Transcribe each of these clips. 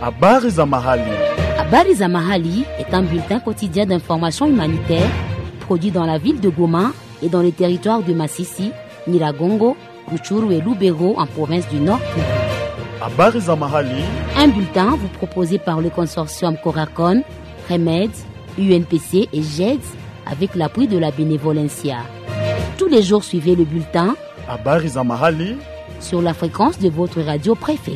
Habari za mahali. Habari za mahali est un bulletin quotidien d'information humanitaire produit dans la ville de Goma et dans les territoires de Masisi, Nyiragongo, Rutshuru et Lubero en province du Nord Kivu. Habari za mahali. Un bulletin vous proposé par le consortium Coracon, Remède, UNPC et GEDS avec l'appui de la Bénévolencia. Tous les jours, suivez le bulletin Habari za mahali sur la fréquence de votre radio préférée.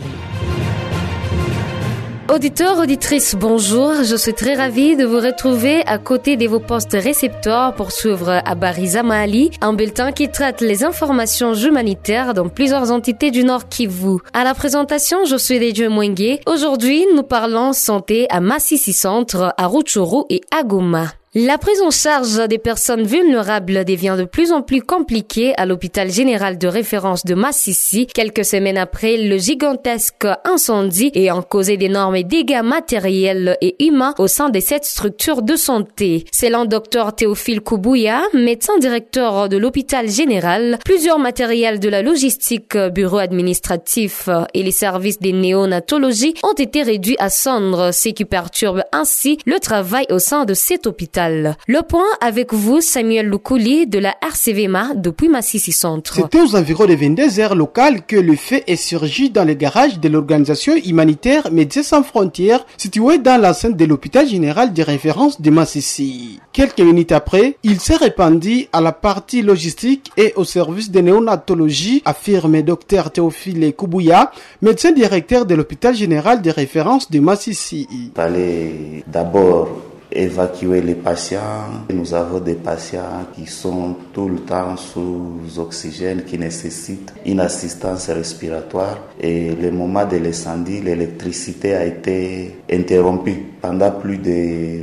Auditeurs, auditrices, bonjour. Je suis très ravie de vous retrouver à côté de vos postes récepteurs pour suivre Habari za mahali, un bulletin qui traite les informations humanitaires dans plusieurs entités du Nord Kivu. À la présentation, je suis Dédieu Mwenge. Aujourd'hui, nous parlons santé à Masisi Centre, à Rutshuru et à Goma. La prise en charge des personnes vulnérables devient de plus en plus compliquée à l'hôpital général de référence de Masisi, quelques semaines après le gigantesque incendie ayant causé d'énormes dégâts matériels et humains au sein de cette structure de santé. Selon Dr Théophile Koubouya, médecin directeur de l'hôpital général, plusieurs matériels de la logistique, bureau administratif et les services de néonatologie ont été réduits à cendres, ce qui perturbe ainsi le travail au sein de cet hôpital. Le point avec vous, Samuel Lukouli de la RCVMA depuis Masisi Centre. C'était aux environs de 22 heures locales que le feu est surgi dans le garage de l'organisation humanitaire Médecins Sans Frontières situé dans l'enceinte de l'hôpital général de référence de Masisi. Quelques minutes après, il s'est répandu à la partie logistique et au service de néonatologie, affirme Dr Théophile Koubouya, médecin directeur de l'hôpital général de référence de Masisi. Il fallait d'abord évacuer les patients. Nous avons des patients qui sont tout le temps sous oxygène, qui nécessitent une assistance respiratoire. Et le moment de l'incendie, l'électricité a été interrompue pendant plus de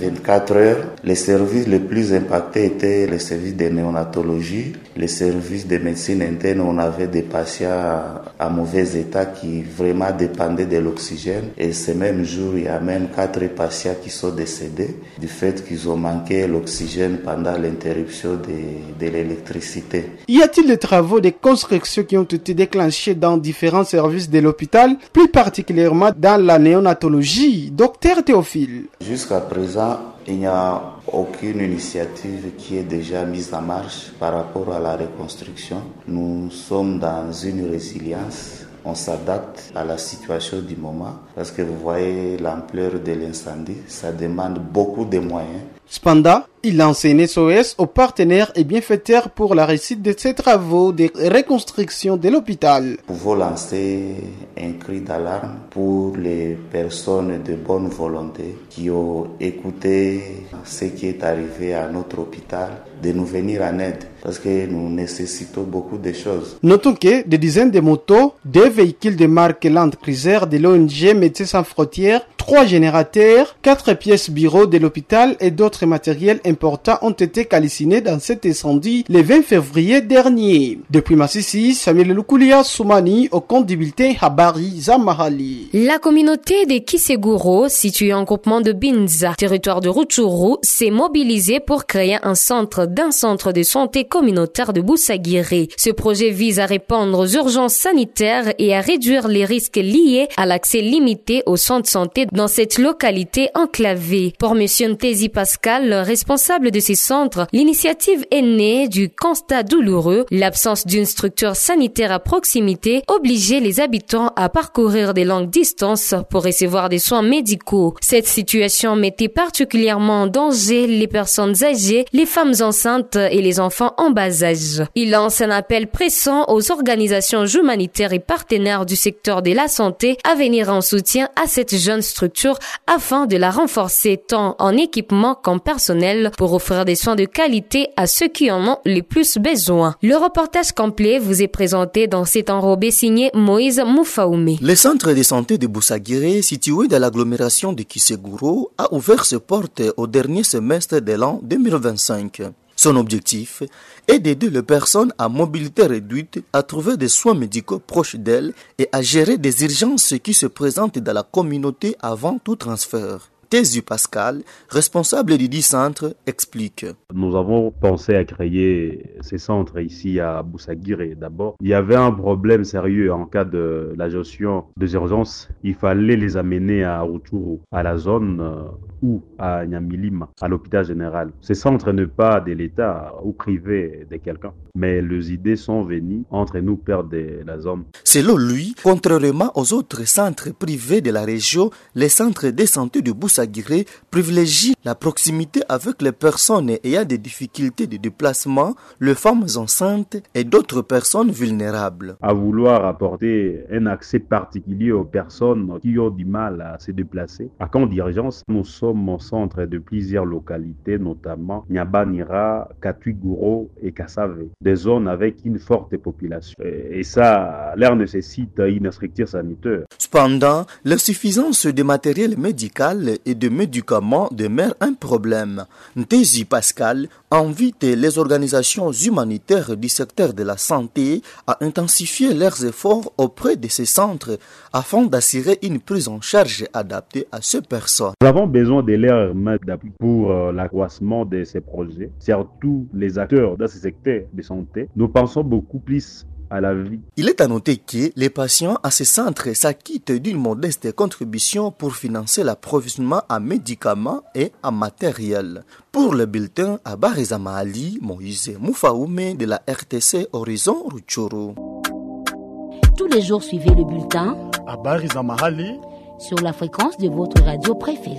24 heures. Les services les plus impactés étaient les services de néonatologie, les services de médecine interne. On avait des patients en mauvais état qui vraiment dépendaient de l'oxygène. Et ce même jour, il y a même 4 patients qui sont décédés du fait qu'ils ont manqué l'oxygène pendant l'interruption de l'électricité. Y a-t-il des travaux de construction qui ont été déclenchés dans différents services de l'hôpital, plus particulièrement dans la néonatologie, Docteur Théophile? Jusqu'à présent, il n'y a aucune initiative qui est déjà mise en marche par rapport à la reconstruction. Nous sommes dans une résilience. On s'adapte à la situation du moment parce que vous voyez l'ampleur de l'incendie, ça demande beaucoup de moyens. Cependant, il lance un SOS aux partenaires et bienfaiteurs pour la réussite de ces travaux de reconstruction de l'hôpital. Nous pouvons lancer un cri d'alarme pour les personnes de bonne volonté qui ont écouté ce qui est arrivé à notre hôpital, de nous venir en aide parce que nous nécessitons beaucoup de choses. Notons que des dizaines de motos, 2 véhicules de marque Land Cruiser de l'ONG Médecins Sans Frontières, 3 générateurs, 4 pièces bureaux de l'hôpital et d'autres matériels importants ont été calcinés dans cet incendie le 20 février dernier. Depuis Masisi, Samuel Lukulia Soumani au compte du bulletin Habari za mahali. La communauté de Kiseguro, située en groupement de Binza, territoire de Rutshuru, s'est mobilisée pour créer un centre de santé communautaire de Boussaguiré. Ce projet vise à répondre aux urgences sanitaires et à réduire les risques liés à l'accès limité aux soins de santé dans cette localité enclavée. Pour M. Ntezi Pascal, responsable de ces centres, l'initiative est née du constat douloureux, l'absence d'une structure sanitaire à proximité obligeait les habitants à parcourir des longues distances pour recevoir des soins médicaux. Cette situation mettait particulièrement en danger les personnes âgées, les femmes enceintes et les enfants en bas âge. Il lance un appel pressant aux organisations humanitaires et partenaires du secteur de la santé à venir en soutien à cette jeune structure afin de la renforcer tant en équipement qu'en personnel pour offrir des soins de qualité à ceux qui en ont le plus besoin. Le reportage complet vous est présenté dans cet enrobé signé Moïse Moufaoumé. Le centre de santé de Boussaguiré, situé dans l'agglomération de Kiseguro, a ouvert ses portes au dernier semestre de l'an 2025. Son objectif est d'aider les personnes à mobilité réduite à trouver des soins médicaux proches d'elles et à gérer des urgences qui se présentent dans la communauté avant tout transfert. Ntezu Pascal, responsable du dit centre, explique. Nous avons pensé à créer ces centres ici à Boussaguiré. D'abord, il y avait un problème sérieux en cas de la gestion des urgences. Il fallait les amener à Rutshuru, à la zone ou à Nyamilima, à l'hôpital général. Ces centres ne pas de l'État ou privés de quelqu'un, mais les idées sont venues entre nous, pères de la zone. Selon lui, contrairement aux autres centres privés de la région, les centres de santé de Boussaguiré privilégient la proximité avec les personnes ayant des difficultés de déplacement, les femmes enceintes et d'autres personnes vulnérables. À vouloir apporter un accès particulier aux personnes qui ont du mal à se déplacer, à camp d'urgence, nous sommes au centre de plusieurs localités, notamment Nyabanira, Katuiguro et Kassave, des zones avec une forte population. Et ça, l'air nécessite une structure sanitaire. Cependant, l'insuffisance de matériel médical et de médicaments demeure un problème. Ntezu Pascal invite les organisations humanitaires du secteur de la santé à intensifier leurs efforts auprès de ces centres afin d'assurer une prise en charge adaptée à ces personnes. Nous avons besoin de leur main d'appui pour l'accroissement de ces projets, surtout les acteurs dans ce secteur de santé. Nous pensons beaucoup plus à la vie. Il est à noter que les patients à ces centres s'acquittent d'une modeste contribution pour financer l'approvisionnement en médicaments et en matériel. Pour le bulletin à Barizamahali, Moïse Moufaoumé de la RTC Horizon Rutshuru. Tous les jours, suivez le bulletin Habari za mahali sur la fréquence de votre radio préférée.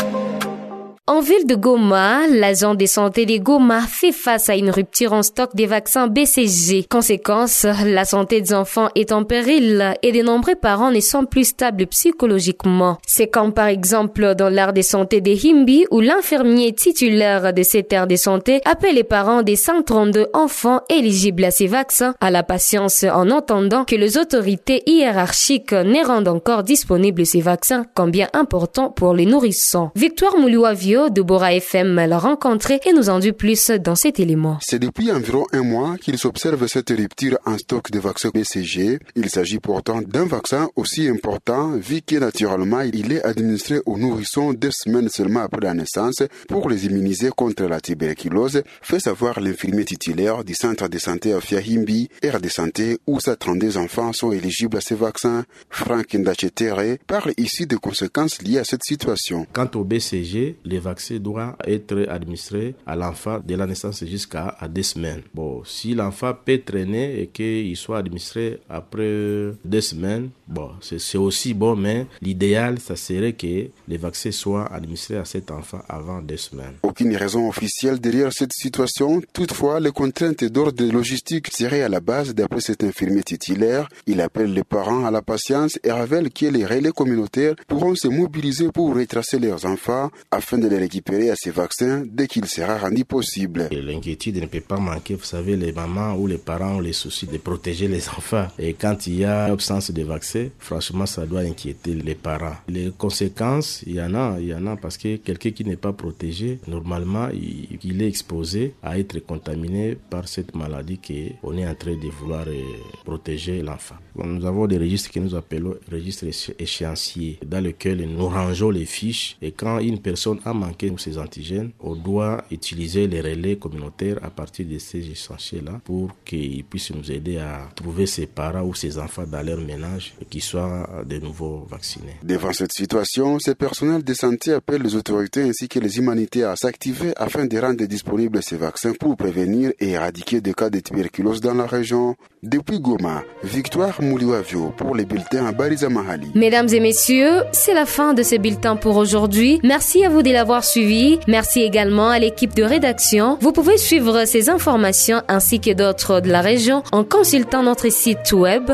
En ville de Goma, l'agent de santé de Goma fait face à une rupture en stock des vaccins BCG. Conséquence, la santé des enfants est en péril et de nombreux parents ne sont plus stables psychologiquement. C'est comme par exemple dans l'aire de santé de Himbi où l'infirmier titulaire de cette aire de santé appelle les parents des 132 enfants éligibles à ces vaccins à la patience en attendant que les autorités hiérarchiques ne rendent encore disponibles ces vaccins, combien importants pour les nourrissons. Victoire Mouliouavio de Bora FM l'a rencontré et nous en dit plus dans cet élément. C'est depuis environ un mois qu'ils observent cette rupture en stock de vaccins BCG. Il s'agit pourtant d'un vaccin aussi important vu que naturellement il est administré aux nourrissons 2 semaines seulement après la naissance pour les immuniser contre la tuberculose, fait savoir l'infirmier titulaire du centre de santé à Fiahimbi, aire de santé où 32 enfants sont éligibles à ces vaccins. Franck Ndachetere parle ici des conséquences liées à cette situation. Quant au BCG, les vaccin doit être administré à l'enfant de la naissance jusqu'à 2 semaines. Bon, si l'enfant peut traîner et qu'il soit administré après 2 semaines, bon, c'est aussi bon, mais l'idéal, ça serait que les vaccins soient administrés à cet enfant avant 2 semaines. Aucune raison officielle derrière cette situation. Toutefois, les contraintes d'ordre logistique seraient à la base d'après cet infirmier titulaire. Il appelle les parents à la patience et révèle que les relais communautaires pourront se mobiliser pour retracer leurs enfants afin de les récupérer à ces vaccins dès qu'il sera rendu possible. Et l'inquiétude ne peut pas manquer. Vous savez, les mamans ou les parents ont les soucis de protéger les enfants. Et quand il y a absence de vaccin, franchement, ça doit inquiéter les parents. Les conséquences, il y en a parce que quelqu'un qui n'est pas protégé, normalement, il est exposé à être contaminé par cette maladie qu'on est en train de vouloir protéger l'enfant. Nous avons des registres que nous appelons registres échéanciers, dans lesquels nous rangeons les fiches et quand une personne a manqué ces antigènes, on doit utiliser les relais communautaires à partir de ces échéanciers-là pour qu'ils puissent nous aider à trouver ses parents ou ses enfants dans leur ménage et qu'ils soient de nouveau vaccinés. Devant cette situation, ces personnels de santé appellent les autorités ainsi que les humanitaires à s'activer afin de rendre disponibles ces vaccins pour prévenir et éradiquer des cas de tuberculose dans la région. Depuis Goma, Victoire Mouliouavio pour les bulletins à Barizamahali. Mesdames et messieurs, c'est la fin de ce bulletin pour aujourd'hui. Merci à vous de l'avoir suivi. Merci également à l'équipe de rédaction. Vous pouvez suivre ces informations ainsi que d'autres de la région en consultant notre site web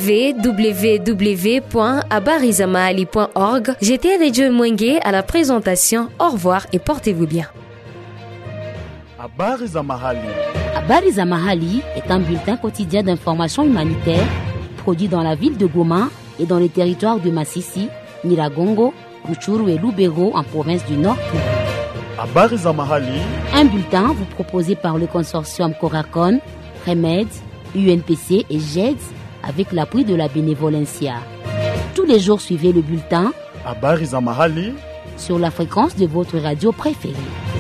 www.abarizamahali.org. J'étais Redjo Mwenge à la présentation. Au revoir et portez-vous bien. Habari za mahali. Habari za Mahali est un bulletin quotidien d'information humanitaire produit dans la ville de Goma et dans les territoires de Masisi, Nyiragongo, Rutshuru et Lubero en province du Nord. Habari za mahali. Un bulletin vous proposé par le consortium Coracon, Remed, UNPC et GEDS avec l'appui de la Bénévolencia. Tous les jours, suivez le bulletin Habari za mahali sur la fréquence de votre radio préférée.